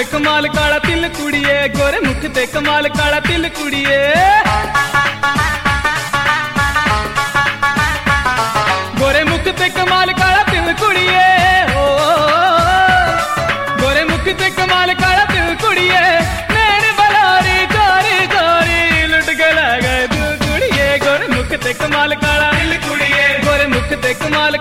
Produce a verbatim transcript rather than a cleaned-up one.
ते कमाल काला तिल कुड़िए, गोरे मुख ते कमाल काला तिल कुड़िए। गोरे मुख ते कमाल काला तिल कुड़िए, ओ गोरे मुख ते कमाल काला तिल कुड़िए। नैन बलारी गोरी गोरी लुट के ले गए दिल कुड़िए, गोरे मुख ते कमाल काला तिल कुड़िए, गोरे मुख ते कमाल